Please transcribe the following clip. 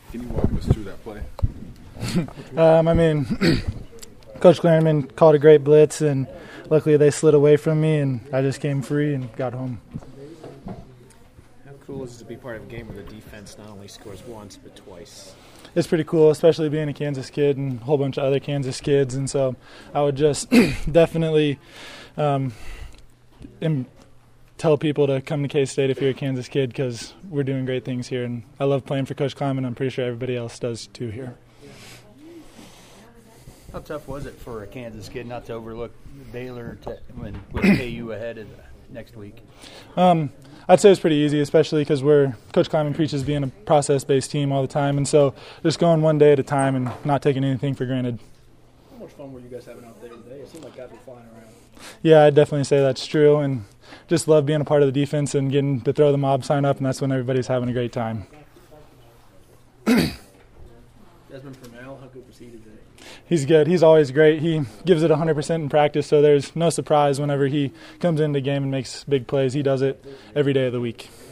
Can you walk us through that play? Coach Clariman called a great blitz, and luckily they slid away from me, and I just came free and got home. How cool is it to be part of a game where the defense not only scores once but twice? It's pretty cool, especially being a Kansas kid and a whole bunch of other Kansas kids. And so I would just definitely tell people to come to K-State if you're a Kansas kid, because we're doing great things here. And I love playing for Coach Kleiman. I'm pretty sure everybody else does too here. How tough was it for a Kansas kid not to overlook Baylor with KU ahead of next week? I'd say it's pretty easy, especially because Coach Kleiman preaches being a process-based team all the time, and so just going one day at a time and not taking anything for granted. How much fun were you guys having out there today? It seemed like guys were flying around. Yeah, I'd definitely say that's true, and just love being a part of the defense and getting to throw the mob sign up, and that's when everybody's having a great time. Desmond Purnell, how good was he today? He's good. He's always great. He gives it 100% in practice, so there's no surprise whenever he comes into the game and makes big plays. He does it every day of the week.